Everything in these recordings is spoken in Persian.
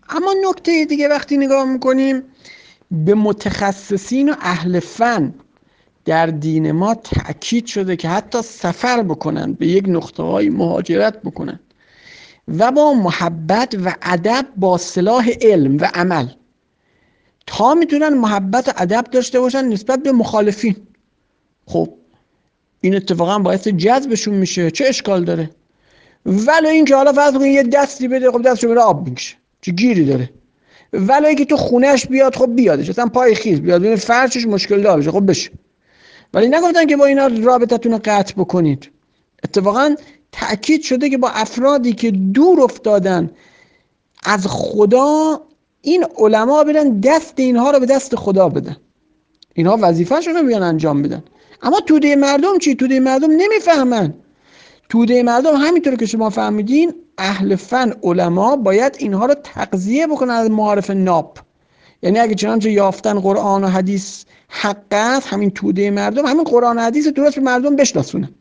اما نکته دیگه وقتی نگاه میکنیم به متخصصین و اهل فن در دین ما تأکید شده که حتی سفر بکنن، به یک نقطه‌های مهاجرت بکنن و با محبت و ادب با سلاح علم و عمل تا میتونن محبت و ادب داشته باشن نسبت به مخالفین. خب این اتفاقا باعث جذبشون میشه، چه اشکال داره؟ ولی این که حالا فرض کن یه دستی بده، خب دستشو بره آب میکشه، چه گیری داره؟ ولی اینکه تو خونهش بیاد، خب بیادش، اصلا پای خیز بیاد، ببین فرشش مشکل دار بشه، خب بشه. ولی نگفتن که با اینا رابطتون رو قطع بکنید. اتفاقا تأکید شده که با افرادی که دور افتادن از خدا، این علما برن دست اینها رو به دست خدا بدن، اینها وظیفه‌شون رو بیان انجام بدن. اما توده مردم چی؟ توده مردم نمیفهمن. توده مردم همینطور که شما فهمیدین، اهل فن علما باید اینها رو تغذیه بکنن از معارف ناب. یعنی اگه چنانچه یافتن قرآن و حدیث حق است، همین توده مردم همین قرآن و حدیث درست به مردم بشناسونن.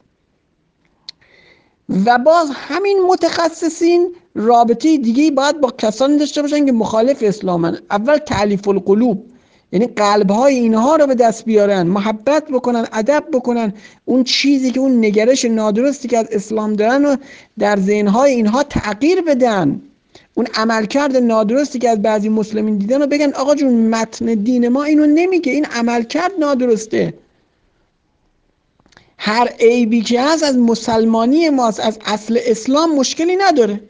و باز همین متخصصین رابطه دیگه باید با کسانی داشته باشن که مخالف اسلامن. اول تألیف القلوب، یعنی قلب‌های اینها رو به دست بیارن، محبت بکنن، ادب بکنن، اون چیزی که اون نگرش نادرستی که از اسلام دارن رو در ذهن‌های اینها تغییر بدن، اون عملکرد نادرستی که از بعضی مسلمین دیدن رو بگن آقا جون متن دین ما اینو نمیگه، این عملکرد نادرسته. هر عیبی که هست از مسلمانی ماست، از اصل اسلام مشکلی نداره.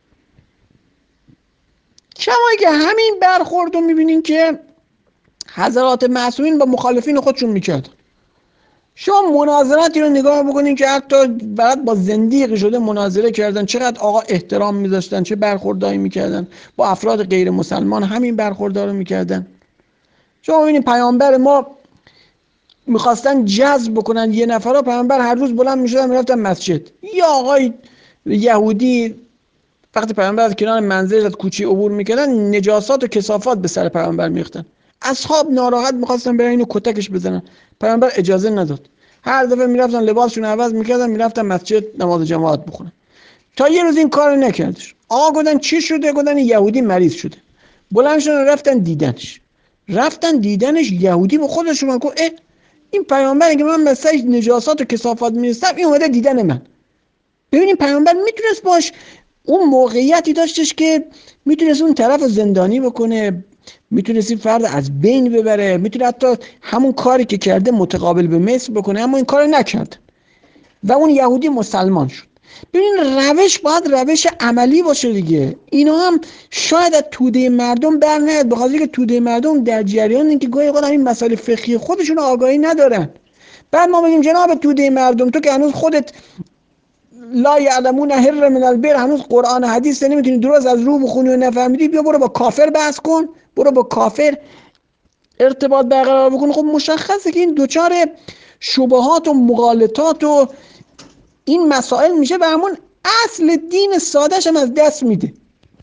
کما که همین برخورد رو میبینین که حضرات معصومین با مخالفین خودشون میکرد. شما مناظراتی رو نگاه بکنین که حتی بعد با زندیقی شده مناظره کردن، چقدر آقا احترام میذاشتن، چه برخوردایی میکردن با افراد غیر مسلمان، همین برخوردها رو میکردن. شما ببینید پیامبر ما میخواستن جذب بکنن یه نفر رو، پیامبر هر روز بلند میشدن میرفتن مسجد. یا آقای یهودی وقتی پیامبر از کنار منزل از کوچه عبور میکردن، نجاسات و کثافات به سر پیامبر میریختن. اصحاب ناراحت میخواستن برن اینو کتکش بزنن، پیامبر اجازه نداد. هر دفعه میرفتن لباسشون عوض میکردن، میرفتن مسجد نماز جماعت بخونن. تا یه روز این کارو نکردش. آقا گفتن چی شده؟ گفتن یهودی مریض شده. بلند شدن رفتن دیدنش. یهودی به خودش اومد گفت این پیامبری که من مسیح نجاسات و کثافات میرستم، این اومده دیدن من. ببینیم پیامبر میتونست باش اون موقعیتی داشتش که میتونست اون طرف زندانی بکنه، میتونست این فرد از بین ببره، میتونه حتی همون کاری که کرده متقابل به مثل بکنه، اما این کار نکرد و اون یهودی مسلمان شد. ببین روش باید روش عملی باشه دیگه. اینا هم شاید از توده مردم بر نیاد، به خاطر که توده مردم در جریان این که گاهی اوقات این مسائل فقهی خودشون آگاهی ندارن. بعد ما بگیم جناب توده مردم، تو که هنوز خودت لا یعلمون هر من البر، هنوز قرآن حدیث نمیتونی درست از رو بخونی و نفهمیدی، بیا برو با کافر بحث کن، برو با کافر ارتباط برقرار بکن. خب مشخصه که این دوچار شبهات و مغالطات و این مسائل میشه و همون اصل دین سادهش هم از دست میده.